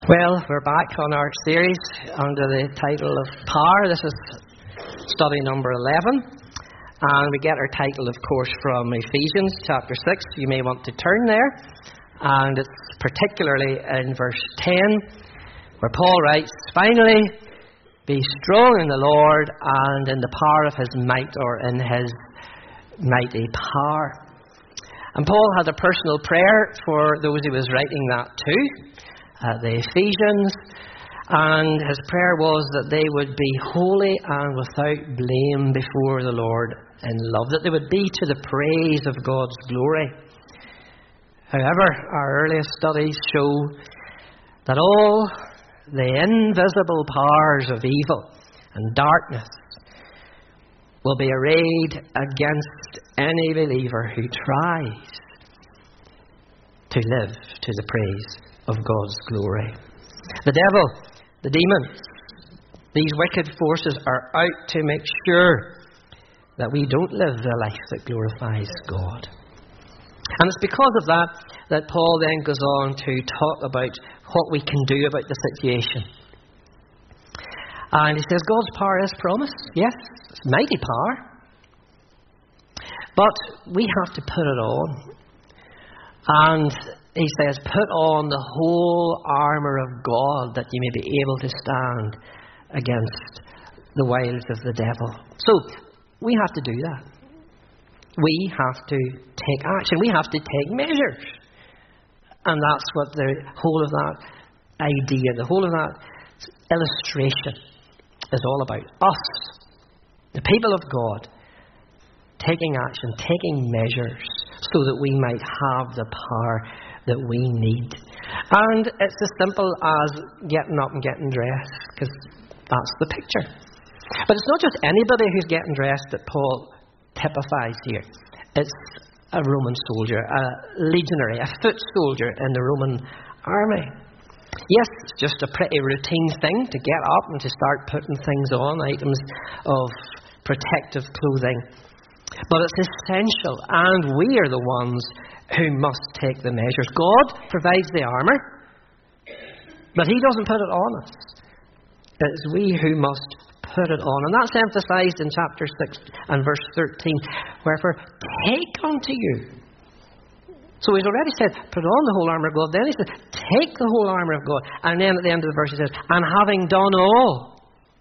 Well, we're back on our series under the title of Power. This is study number 11. And we get our title, of course, from Ephesians chapter 6. You may want to turn there. And it's particularly in verse 10, where Paul writes, "Finally, be strong in the Lord and in the power of his might," or in his mighty power. And Paul had a personal prayer for those he was writing that to, the Ephesians, and his prayer was that they would be holy and without blame before the Lord in love, that they would be to the praise of God's glory. However, our earliest studies show that all the invisible powers of evil and darkness will be arrayed against any believer who tries to live to the praise of God's glory. The devil, the demons, these wicked forces are out to make sure that we don't live the life that glorifies God. And it's because of that Paul then goes on to talk about what we can do about the situation. And he says God's power is promised. Yes, it's mighty power. But we have to put it on. And he says, put on the whole armour of God that you may be able to stand against the wiles of the devil. So, we have to do that. We have to take action. We have to take measures. And that's what the whole of that idea, the whole of that illustration is all about. Us, the people of God, taking action, taking measures so that we might have the power that we need. And it's as simple as getting up and getting dressed, because that's the picture. But it's not just anybody who's getting dressed that Paul typifies here. It's a Roman soldier, a legionary, a foot soldier in the Roman army. Yes, it's just a pretty routine thing to get up and to start putting things on, items of protective clothing. But it's essential, and we are the ones who must take the measures. God provides the armour, but he doesn't put it on us. It's we who must put it on. And that's emphasised in chapter 6 and verse 13. Wherefore, take unto you. So he's already said, put on the whole armour of God. Then he says, take the whole armour of God. And then at the end of the verse he says, and having done all,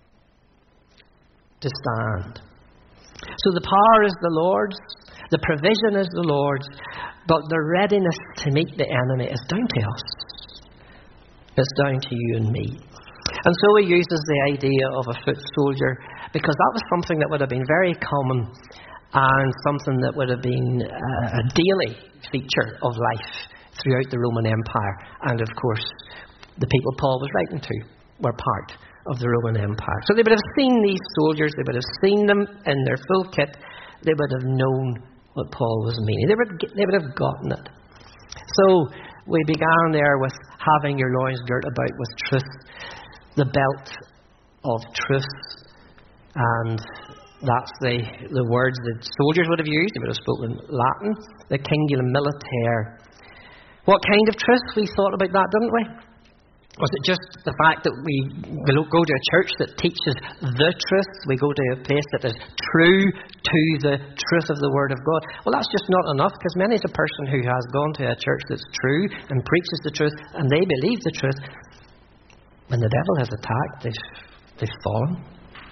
to stand. So the power is the Lord's, the provision is the Lord's, but the readiness to meet the enemy is down to us. It's down to you and me. And so he uses the idea of a foot soldier, because that was something that would have been very common and something that would have been a daily feature of life throughout the Roman Empire. And of course, the people Paul was writing to were part of the Roman Empire. So they would have seen these soldiers, they would have seen them in their full kit, they would have known what Paul was meaning. They would have gotten it. So we began there with having your loins girt about with truth, the belt of truth, and that's the words that soldiers would have used. They would have spoken Latin, the cingulum militare. What kind of truth? We thought about that, didn't we? Was it just the fact that we go to a church that teaches the truth? We go to a place that is true to the truth of the Word of God? Well, that's just not enough, because many is a person who has gone to a church that's true and preaches the truth, and they believe the truth. When the devil has attacked, they've fallen.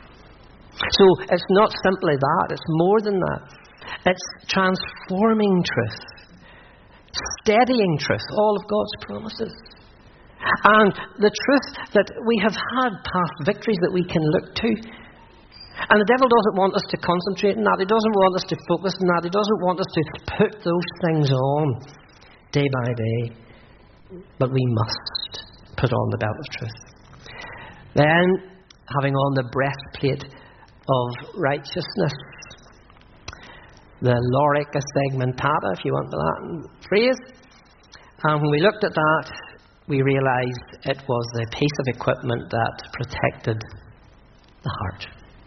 So it's not simply that, it's more than that. It's transforming truth, steadying truth, all of God's promises. And the truth that we have had past victories that we can look to. And the devil doesn't want us to concentrate on that. He doesn't want us to focus on that. He doesn't want us to put those things on day by day. But we must put on the belt of truth. Then, having on the breastplate of righteousness, the lorica segmentata, if you want the Latin phrase. And when we looked at that, we realised it was the piece of equipment that protected the heart.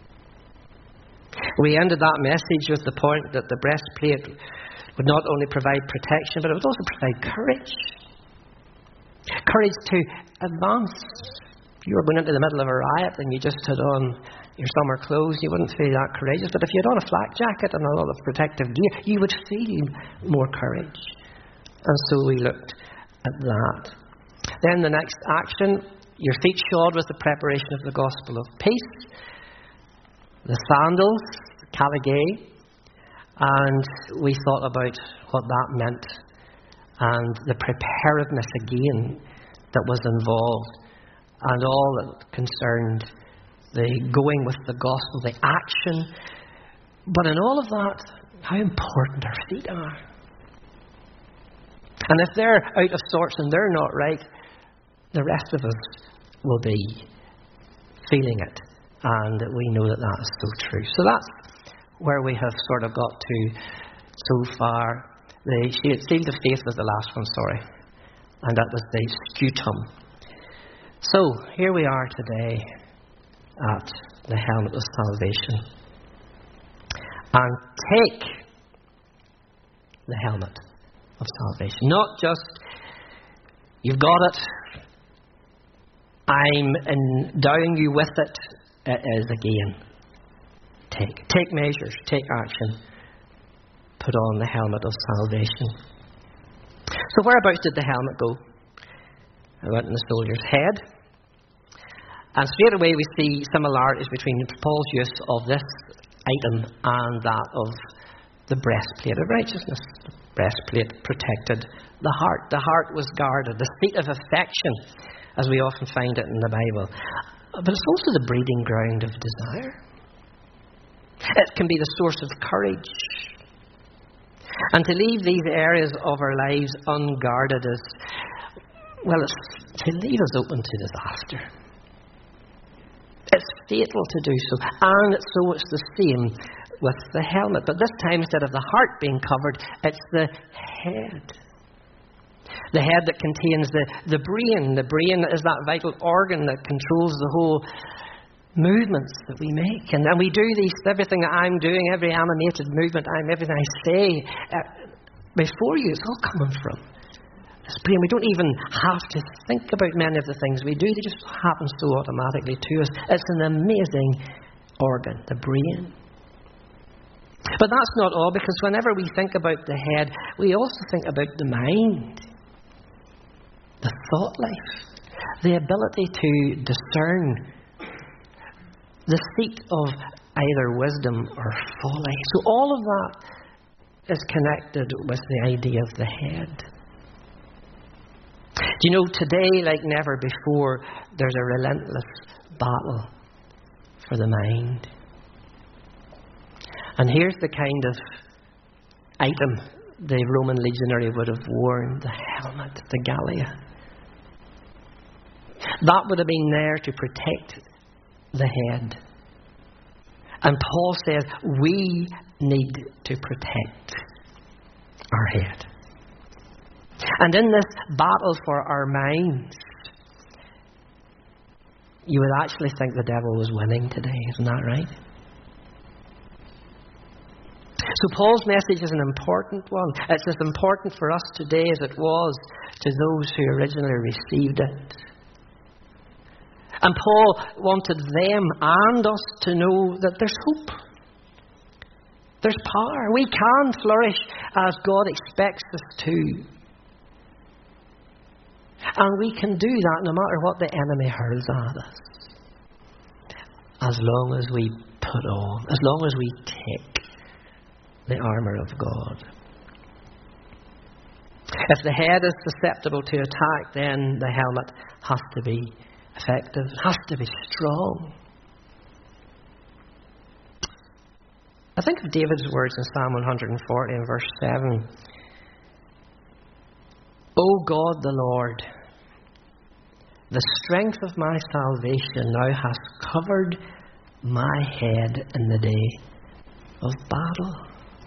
We ended that message with the point that the breastplate would not only provide protection, but it would also provide courage. Courage to advance. If you were going into the middle of a riot and you just had on your summer clothes, you wouldn't feel that courageous. But if you had on a flak jacket and a lot of protective gear, you would feel more courage. And so we looked at that. Then the next action, your feet shod with the preparation of the gospel of peace. The sandals, Calagay. And we thought about what that meant and the preparedness again that was involved and all that concerned the going with the gospel, the action. But in all of that, how important our feet are. And if they're out of sorts and they're not right, the rest of us will be feeling it. And we know that that is so true. So that's where we have sort of got to so far. The shield of faith was the last one, sorry. And that was the scutum. So, here we are today at the helmet of salvation. And take the helmet of salvation. Not just, you've got it, I'm endowing you with it. It is again. Take measures, take action. Put on the helmet of salvation. So whereabouts did the helmet go? It went in the soldier's head. And straight away we see similarities between Paul's use of this item and that of the breastplate of righteousness. The breastplate protected the heart. The heart was guarded. The seat of affection, as we often find it in the Bible. But it's also the breeding ground of desire. It can be the source of courage. And to leave these areas of our lives unguarded is, well, it's to leave us open to disaster. It's fatal to do so. And so it's the same with the helmet. But this time, instead of the heart being covered, it's the head. The head that contains the brain. The brain is that vital organ that controls the whole movements that we make. And then we do everything that I'm doing, every animated movement, everything I say, before you, it's all coming from this brain. We don't even have to think about many of the things we do. They just happen so automatically to us. It's an amazing organ, the brain. But that's not all, because whenever we think about the head, we also think about the mind, the thought life, the ability to discern the seat of either wisdom or folly. So all of that is connected with the idea of the head. Do you know, today, like never before, there's a relentless battle for the mind. And here's the kind of item the Roman legionary would have worn: the helmet, the gallia. That would have been there to protect the head. And Paul says we need to protect our head. And in this battle for our minds, you would actually think the devil was winning today, isn't that right? So Paul's message is an important one. It's as important for us today as it was to those who originally received it. And Paul wanted them and us to know that there's hope. There's power. We can flourish as God expects us to. And we can do that no matter what the enemy hurls at us. As long as we put on, as long as we take the armour of God. If the head is susceptible to attack, then the helmet has to be effective. It has to be strong. I think of David's words in Psalm 140 and verse 7. O God the Lord, the strength of my salvation, thou hast covered my head in the day of battle.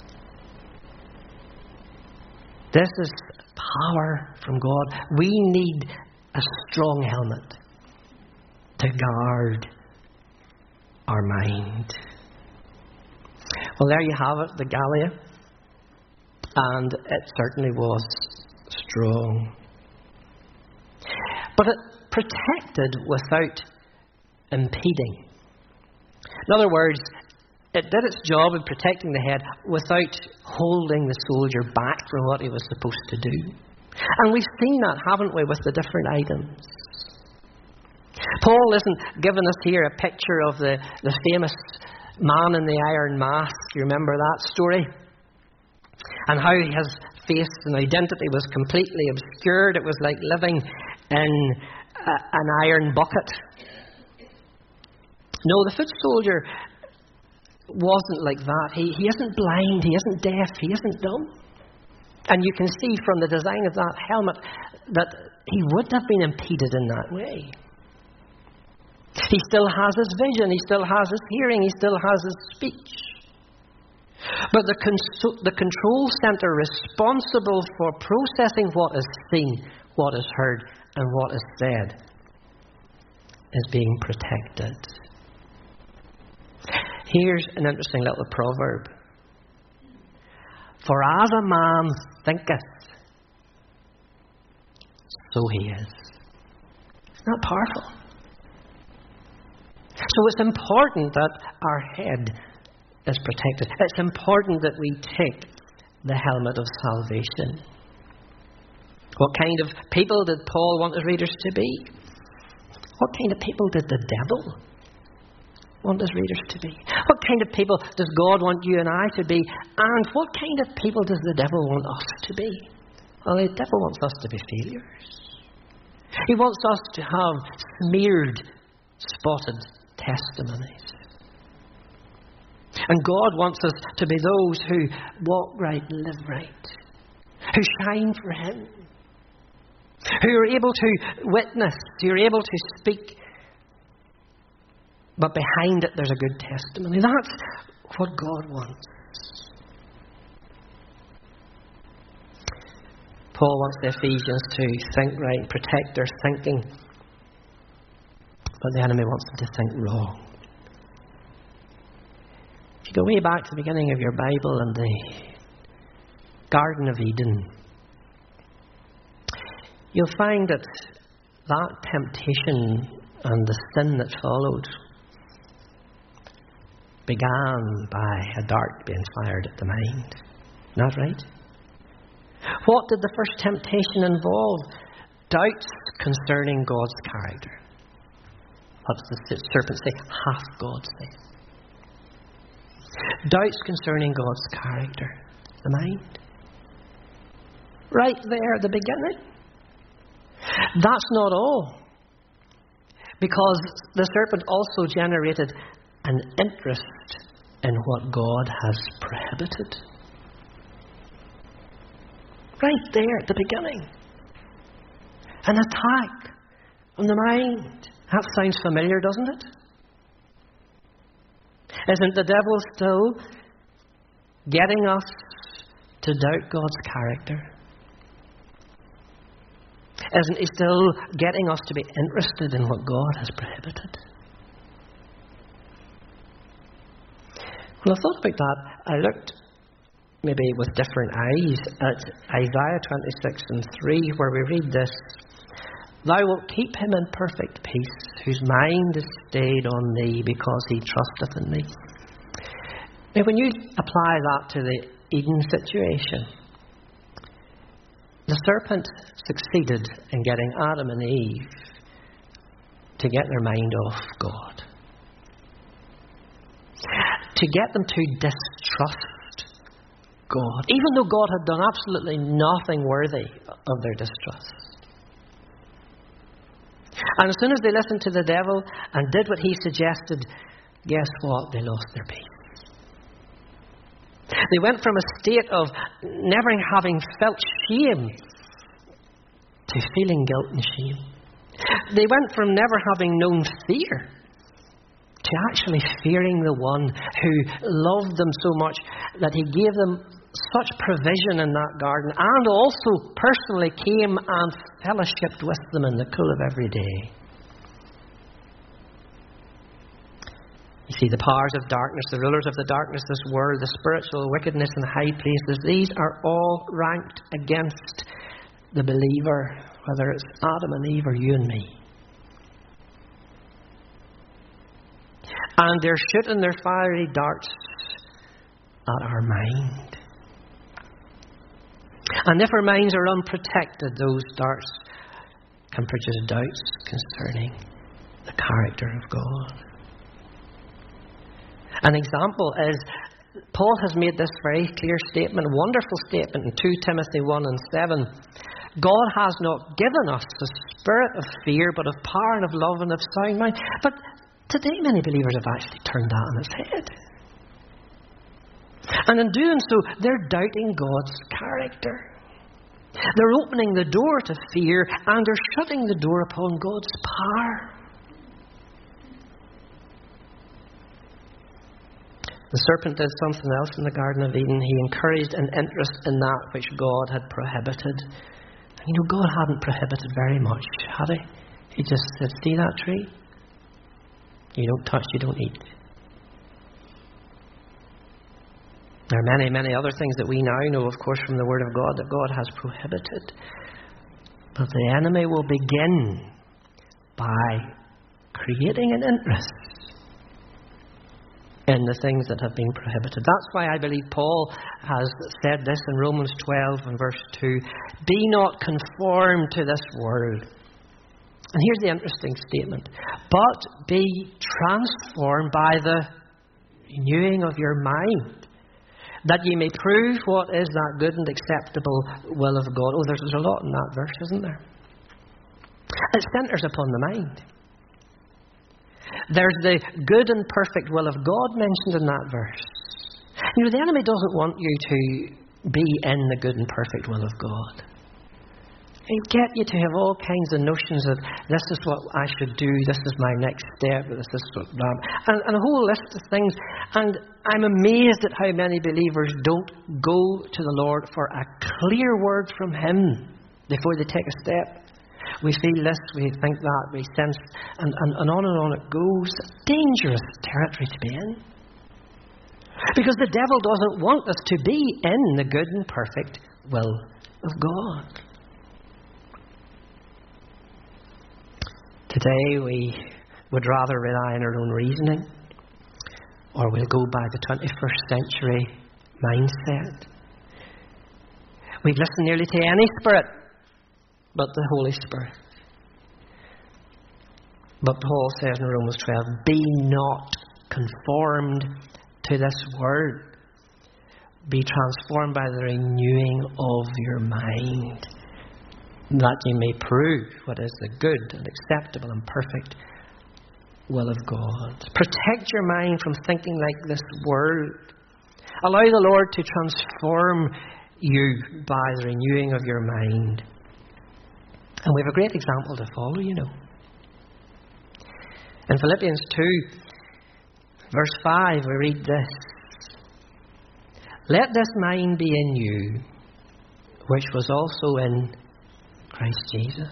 This is power from God. We need a strong helmet to guard our mind. Well, there you have it, the gallia. And it certainly was strong. But it protected without impeding. In other words, it did its job in protecting the head without holding the soldier back from what he was supposed to do. And we've seen that, haven't we, with the different items. Paul isn't giving us here a picture of the famous man in the iron mask. You remember that story? And how his face and identity was completely obscured. It was like living in an iron bucket. No, the foot soldier wasn't like that. He isn't blind, he isn't deaf, he isn't dumb. And you can see from the design of that helmet that he wouldn't have been impeded in that way. He still has his vision, he still has his hearing, he still has his speech. But the control centre responsible for processing what is seen, what is heard, and what is said is being protected. Here's an interesting little proverb. For as a man thinketh, so he is. Isn't that powerful? So it's important that our head is protected. It's important that we take the helmet of salvation. What kind of people did Paul want his readers to be? What kind of people did the devil want his readers to be? What kind of people does God want you and I to be? And what kind of people does the devil want us to be? Well, the devil wants us to be failures. He wants us to have smeared, spotted testimonies. And God wants us to be those who walk right, live right, who shine for Him, who are able to witness, who are able to speak, but behind it there's a good testimony. That's what God wants. Paul wants the Ephesians to think right, protect their thinking, but the enemy wants them to think wrong. If you go way back to the beginning of your Bible and the Garden of Eden, you'll find that temptation and the sin that followed began by a dart being fired at the mind. Not right? What did the first temptation involve? Doubts concerning God's character. What does the serpent say? Hath God said? Doubts concerning God's character. The mind. Right there at the beginning. That's not all. Because the serpent also generated an interest in what God has prohibited. Right there at the beginning. An attack on the mind. That sounds familiar, doesn't it? Isn't the devil still getting us to doubt God's character? Isn't he still getting us to be interested in what God has prohibited? When I thought about that, I looked maybe with different eyes at Isaiah 26:3, where we read this: Thou wilt keep him in perfect peace, whose mind is stayed on thee, because he trusteth in thee. Now, when you apply that to the Eden situation, the serpent succeeded in getting Adam and Eve to get their mind off God. To get them to distrust God, even though God had done absolutely nothing worthy of their distrust. And as soon as they listened to the devil and did what he suggested, guess what? They lost their peace. They went from a state of never having felt shame to feeling guilt and shame. They went from never having known fear to actually fearing the one who loved them so much that he gave them such provision in that garden, and also personally came and fellowshiped with them in the cool of every day. You see, the powers of darkness, the rulers of the darkness of this world, the spiritual wickedness in high places, these are all ranked against the believer, whether it's Adam and Eve or you and me. And they're shooting their fiery darts at our mind. And if our minds are unprotected, those darts can produce doubts concerning the character of God. An example is, Paul has made this very clear statement, wonderful statement in 2 Timothy 1 and 7. God has not given us the spirit of fear, but of power and of love and of sound mind. But today many believers have actually turned that on its head. And in doing so, they're doubting God's character. They're opening the door to fear, and they're shutting the door upon God's power. The serpent did something else in the Garden of Eden. He encouraged an interest in that which God had prohibited. And God hadn't prohibited very much, had He? He just said, see that tree? You don't touch, you don't eat. There are many, many other things that we now know, of course, from the Word of God that God has prohibited. But the enemy will begin by creating an interest in the things that have been prohibited. That's why I believe Paul has said this in Romans 12 and verse 2. Be not conformed to this world. And here's the interesting statement. But be transformed by the renewing of your mind, that ye may prove what is that good and acceptable will of God. Oh, there's a lot in that verse, isn't there? It centres upon the mind. There's the good and perfect will of God mentioned in that verse. The enemy doesn't want you to be in the good and perfect will of God. He'll get you to have all kinds of notions of this is what I should do, this is my next step, this is what and a whole list of things. And I'm amazed at how many believers don't go to the Lord for a clear word from Him before they take a step. We feel this, we think that, we sense, and on it goes. Dangerous territory to be in. Because the devil doesn't want us to be in the good and perfect will of God. Today we would rather rely on our own reasoning, or we'll go by the 21st century mindset. We'd listen nearly to any spirit but the Holy Spirit. But Paul says in Romans 12, be not conformed to this world. Be transformed by the renewing of your mind, that you may prove what is the good and acceptable and perfect will of God. Protect your mind from thinking like this world. Allow the Lord to transform you by the renewing of your mind. And we have a great example to follow, In Philippians 2, verse 5, we read this. Let this mind be in you, which was also in Christ Jesus.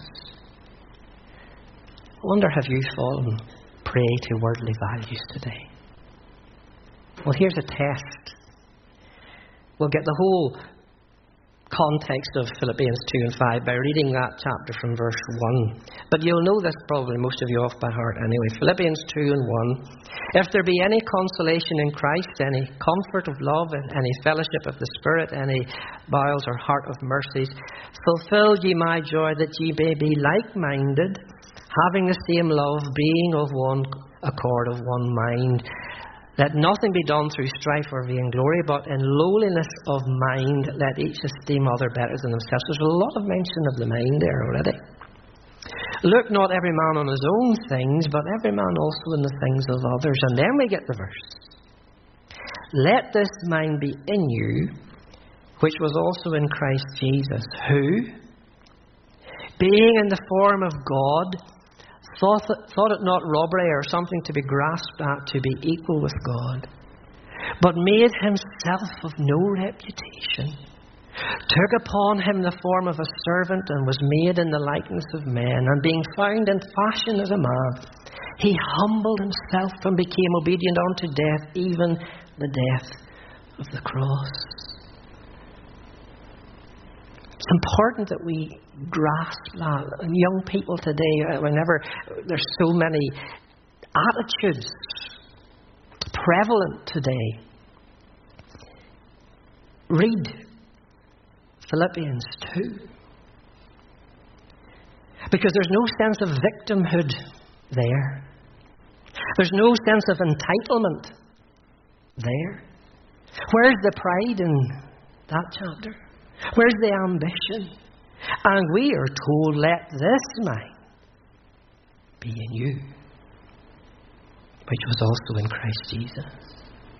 I wonder, have you fallen prey to worldly values today? Well, here's a test. We'll get the whole context of Philippians 2 and 5 by reading that chapter from verse 1. But you'll know this probably, most of you, off by heart anyway. Philippians 2 and 1. If there be any consolation in Christ, any comfort of love, any fellowship of the Spirit, any bowels or heart of mercies, fulfill ye my joy, that ye may be like-minded, having the same love, being of one accord, of one mind. Let nothing be done through strife or vainglory, but in lowliness of mind let each esteem other better than themselves. There's a lot of mention of the mind there already. Look not every man on his own things, but every man also in the things of others. And then we get the verse. Let this mind be in you, which was also in Christ Jesus, who, being in the form of God, thought it not robbery or something to be grasped at to be equal with God, but made himself of no reputation, took upon him the form of a servant, and was made in the likeness of men, and being found in fashion as a man, he humbled himself and became obedient unto death, even the death of the cross. It's important that we grasp that. And young people today, whenever there's so many attitudes prevalent today, read Philippians 2. Because there's no sense of victimhood there. There's no sense of entitlement there. Where's the pride in that chapter? Where's the ambition? And we are told, let this mind be in you, which was also in Christ Jesus.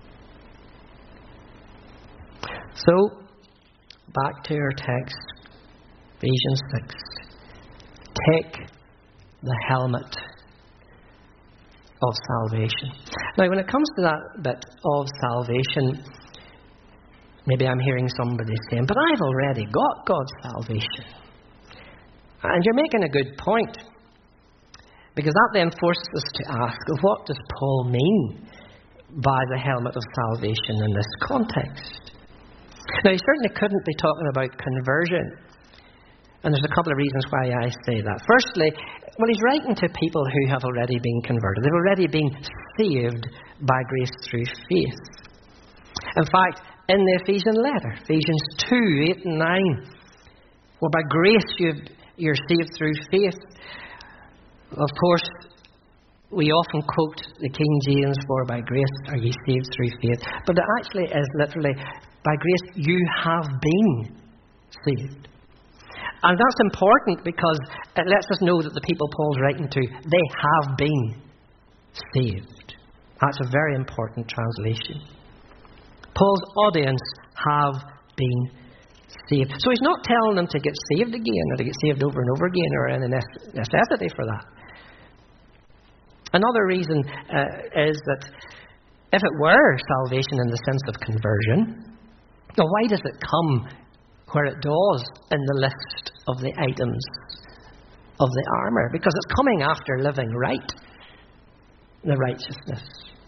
So, back to our text, Ephesians 6. Take the helmet of salvation. Now, when it comes to that bit of salvation, maybe I'm hearing somebody saying, but I've already got God's salvation. And you're making a good point. Because that then forces us to ask, what does Paul mean by the helmet of salvation in this context? Now, he certainly couldn't be talking about conversion. And there's a couple of reasons why I say that. Firstly, well, he's writing to people who have already been converted. They've already been saved by grace through faith. In fact, in the Ephesian letter, Ephesians 2, 8 and 9, well, by grace you're saved through faith. Of course, we often quote the King James for by grace are ye saved through faith. But it actually is literally, by grace you have been saved. And that's important because it lets us know that the people Paul's writing to, they have been saved. That's a very important translation. Paul's audience have been saved. So he's not telling them to get saved again or to get saved over and over again or any necessity for that. Another reason is that if it were salvation in the sense of conversion, now why does it come where it does in the list of the items of the armour? Because it's coming after living right, the righteousness.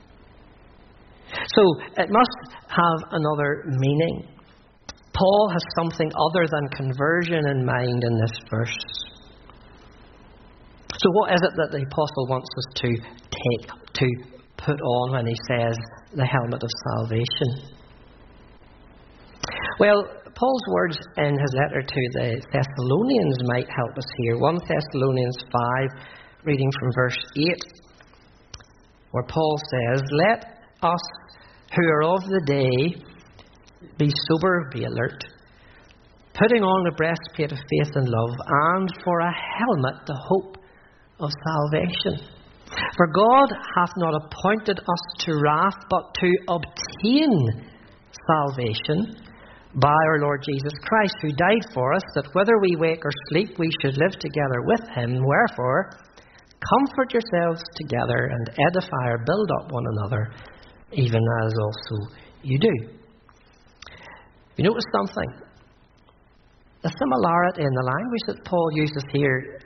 So it must have another meaning. Paul has something other than conversion in mind in this verse. So what is it that the apostle wants us to take, to put on when he says the helmet of salvation? Well, Paul's words in his letter to the Thessalonians might help us here. 1 Thessalonians 5, reading from verse 8, where Paul says, let us who are of the day be sober, be alert, putting on the breastplate of faith and love, and for a helmet the hope of salvation. For God hath not appointed us to wrath, but to obtain salvation by our Lord Jesus Christ, who died for us, that whether we wake or sleep, we should live together with him. Wherefore, comfort yourselves together and edify or build up one another, even as also you do. You notice something? The similarity in the language that Paul uses here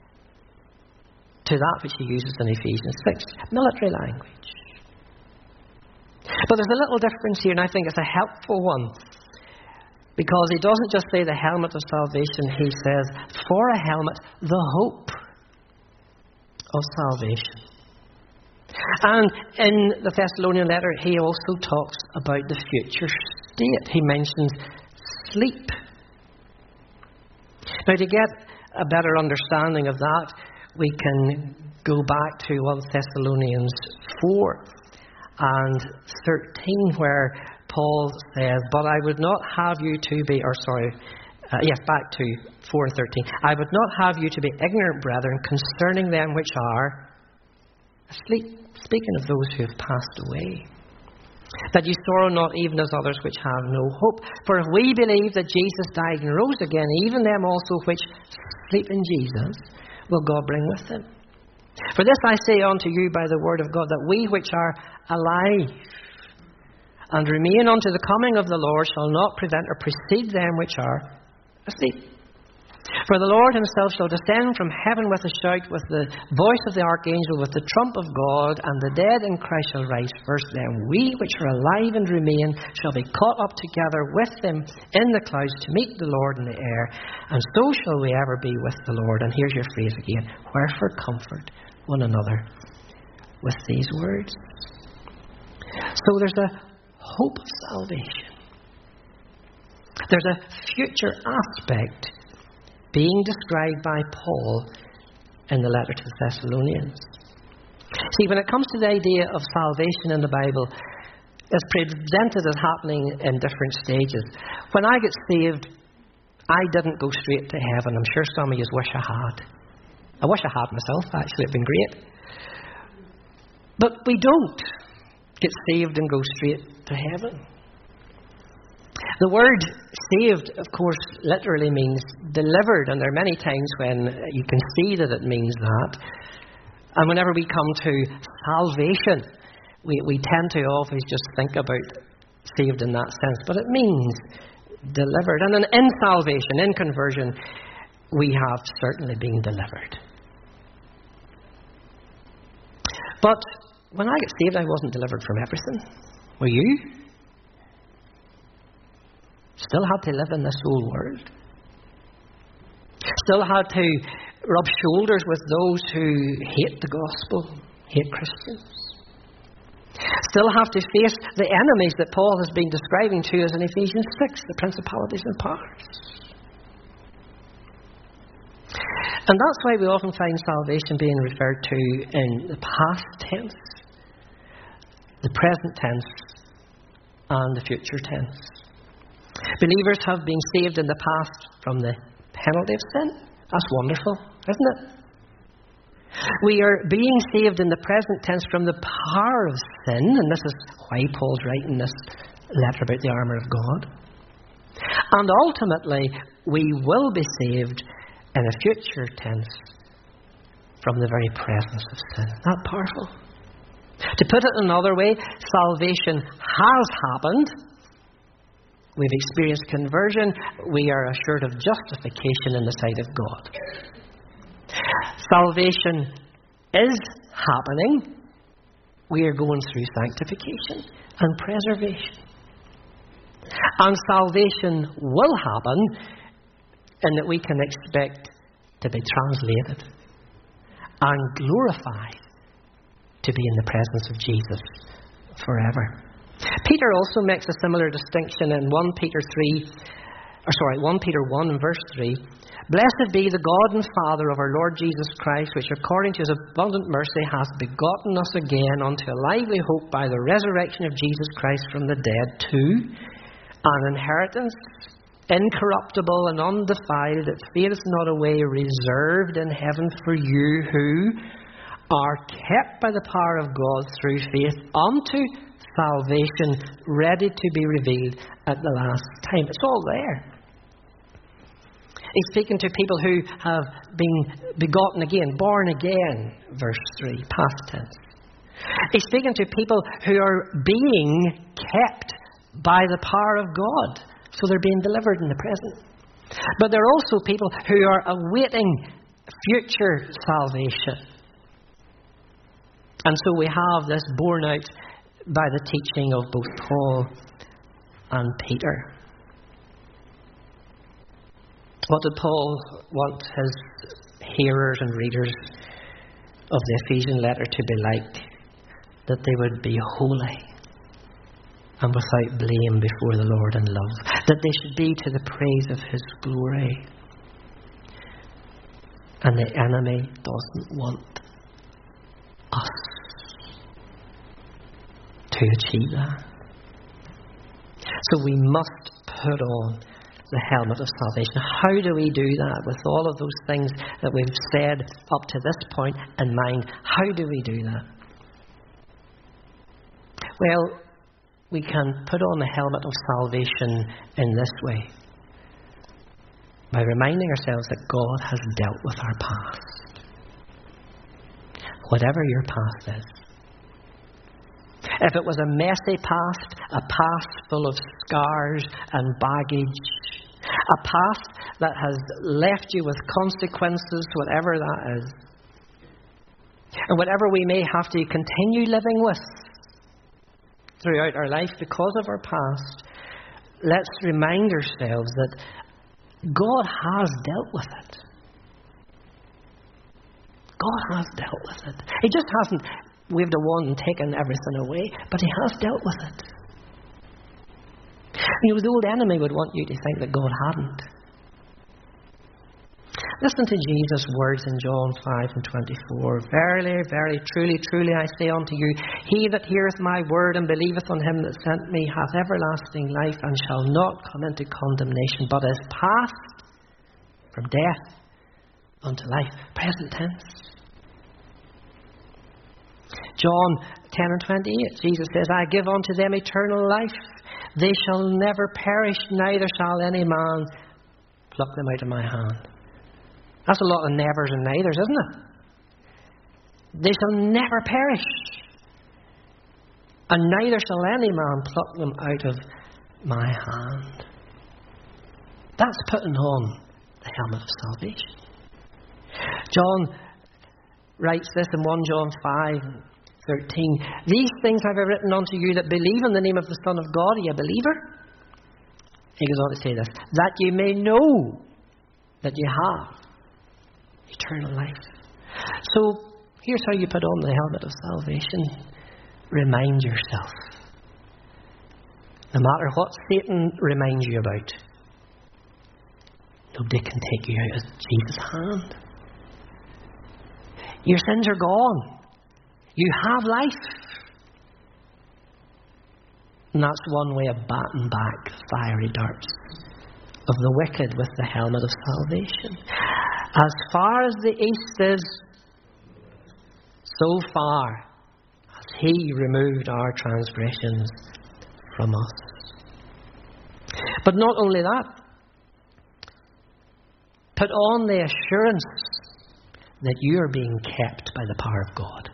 to that which he uses in Ephesians 6. Military language. But there's a little difference here, and I think it's a helpful one. Because he doesn't just say the helmet of salvation, he says, for a helmet, the hope of salvation. And in the Thessalonian letter, he also talks about the future state. He mentions sleep. Now, to get a better understanding of that, we can go back to 1 Thessalonians 4 and 13, where Paul says, but I would not have you to be, back to 4 and 13. I would not have you to be ignorant, brethren, concerning them which are asleep, speaking of those who have passed away, that you sorrow not even as others which have no hope. For if we believe that Jesus died and rose again, even them also which sleep in Jesus will God bring with him. For this I say unto you by the word of God, that we which are alive and remain unto the coming of the Lord shall not prevent or precede them which are asleep. For the Lord himself shall descend from heaven with a shout, with the voice of the archangel, with the trump of God, and the dead in Christ shall rise first. Then we which are alive and remain shall be caught up together with them in the clouds to meet the Lord in the air, and so shall we ever be with the Lord. And here's your phrase again: wherefore comfort one another with these words. So there's a hope of salvation. There's a future aspect being described by Paul in the letter to the Thessalonians. See, when it comes to the idea of salvation in the Bible, it's presented as happening in different stages. When I get saved, I didn't go straight to heaven. I'm sure some of you wish I had. I wish I had myself, actually. It'd been great. But we don't get saved and go straight to heaven. The word saved, of course, literally means delivered, and there are many times when you can see that it means that. And whenever we come to salvation, we tend to always just think about saved in that sense, but it means delivered. And then in salvation, in conversion, we have certainly been delivered. But when I got saved, I wasn't delivered from everything. Were you? Still had to live in this old world. Still had to rub shoulders with those who hate the gospel, hate Christians. Still have to face the enemies that Paul has been describing to us in Ephesians 6, the principalities and powers. And that's why we often find salvation being referred to in the past tense, the present tense, and the future tense. Believers have been saved in the past from the penalty of sin. That's wonderful, isn't it? We are being saved in the present tense from the power of sin, and this is why Paul's writing this letter about the armour of God. And ultimately, we will be saved in a future tense from the very presence of sin. Isn't that powerful? To put it another way, salvation has happened. We've experienced conversion. We are assured of justification in the sight of God. Salvation is happening. We are going through sanctification and preservation. And salvation will happen in that we can expect to be translated and glorified to be in the presence of Jesus forever. Peter also makes a similar distinction in 1 Peter 1 and verse 3. Blessed be the God and Father of our Lord Jesus Christ, which according to his abundant mercy hath begotten us again unto a lively hope by the resurrection of Jesus Christ from the dead, to an inheritance incorruptible and undefiled, that fadeth not away, reserved in heaven for you, who are kept by the power of God through faith unto salvation, ready to be revealed at the last time. It's all there. He's speaking to people who have been begotten again, born again, verse 3, past tense. He's speaking to people who are being kept by the power of God. So they're being delivered in the present. But there are also people who are awaiting future salvation. And so we have this borne out by the teaching of both Paul and Peter. What did Paul want his hearers and readers of the Ephesian letter to be like? That they would be holy and without blame before the Lord in love. That they should be to the praise of his glory. And the enemy doesn't want us to achieve that. So we must put on the helmet of salvation. How do we do that with all of those things that we've said up to this point in mind? How do we do that? Well, we can put on the helmet of salvation in this way. By reminding ourselves that God has dealt with our past. Whatever your past is. If it was a messy past, a past full of scars and baggage, a past that has left you with consequences, whatever that is. And whatever we may have to continue living with throughout our life because of our past, let's remind ourselves that God has dealt with it. God has dealt with it. He just hasn't waved a wand and taken everything away, but He has dealt with it. You know, the old enemy would want you to think that God hadn't. Listen to Jesus' words in John 5 and 24. Verily, very truly, truly, I say unto you, he that heareth my word and believeth on him that sent me hath everlasting life, and shall not come into condemnation, but is passed from death unto life. Present tense. John 10 and 28, Jesus says, I give unto them eternal life. They shall never perish, neither shall any man pluck them out of my hand. That's a lot of nevers and neithers, isn't it? They shall never perish, and neither shall any man pluck them out of my hand. That's putting on the helmet of salvation. John writes this in 1 John 5:13. These things have I written unto you that believe in the name of the Son of God. Are you a believer? He goes on to say this, that you may know that you have eternal life. So here's how you put on the helmet of salvation. Remind yourself. No matter what Satan reminds you about, nobody can take you out of Jesus' hand. Your sins are gone. You have life. And that's one way of batting back the fiery darts of the wicked with the helmet of salvation. As far as the east is, so far has He removed our transgressions from us. But not only that, put on the assurance that you are being kept by the power of God.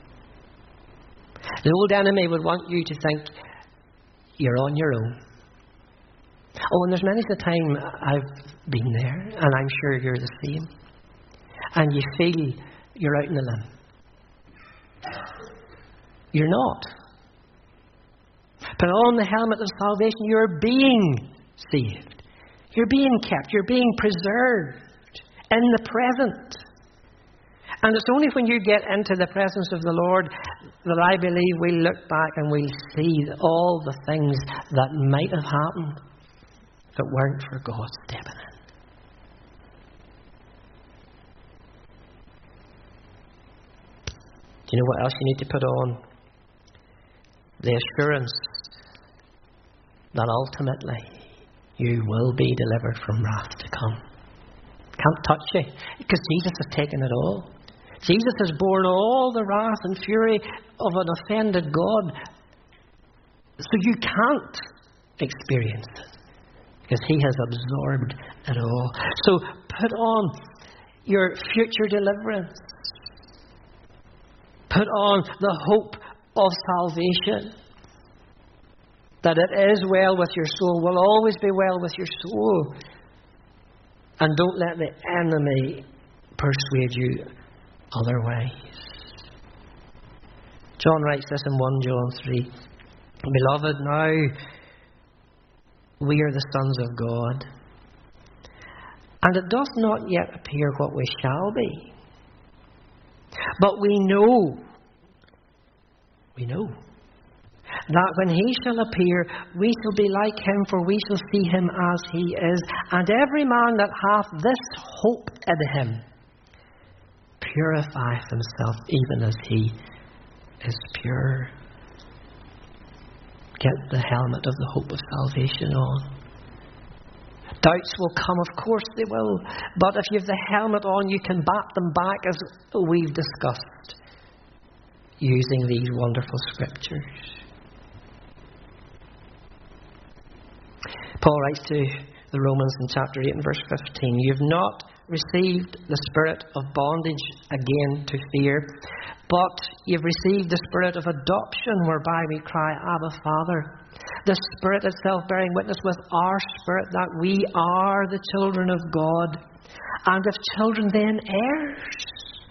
The old enemy would want you to think you're on your own. Oh, and there's many a time I've been there, and I'm sure you're the same. And you feel you're out in the limb. You're not. Put on the helmet of salvation. You're being saved. You're being kept. You're being preserved in the present. And it's only when you get into the presence of the Lord that I believe we'll look back and we'll see all the things that might have happened if it weren't for God stepping in. Do you know what else you need to put on? The assurance that ultimately you will be delivered from wrath to come. Can't touch you because Jesus has taken it all. Jesus has borne all the wrath and fury of an offended God. So you can't experience it because He has absorbed it all. So put on your future deliverance. Put on the hope of salvation. That it is well with your soul, will always be well with your soul. And don't let the enemy persuade you otherwise. John writes this in 1 John 3. Beloved, now we are the sons of God, and it doth not yet appear what we shall be. But we know that when He shall appear, we shall be like Him, for we shall see Him as He is. And every man that hath this hope in Him purifieth himself, even as He is pure. Get the helmet of the hope of salvation on. Doubts will come, of course they will. But if you have the helmet on, you can bat them back, as we've discussed, using these wonderful scriptures. Paul writes to the Romans in chapter 8 and verse 15, you've not received the spirit of bondage again to fear, but you've received the spirit of adoption, whereby we cry, Abba, Father. The Spirit itself bearing witness with our spirit that we are the children of God. And if children, then heirs.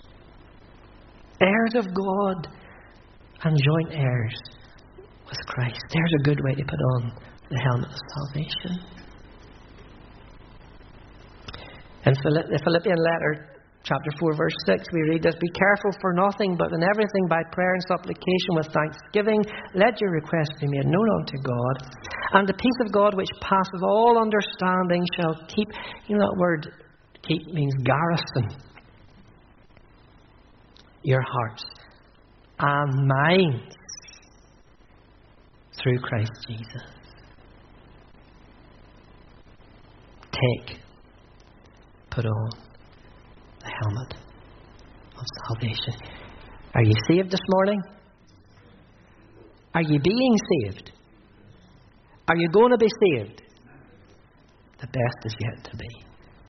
Heirs of God and joint heirs with Christ. There's a good way to put on the helmet of salvation. In the Philippian letter, chapter 4, verse 6, we read this: Be careful for nothing, but in everything by prayer and supplication with thanksgiving, let your requests be made known unto God. And the peace of God, which passeth all understanding, shall keep. You know that word keep means garrison. Your hearts and minds through Christ Jesus. Put on the helmet of salvation. Are you saved this morning? Are you being saved? Are you going to be saved? The best is yet to be.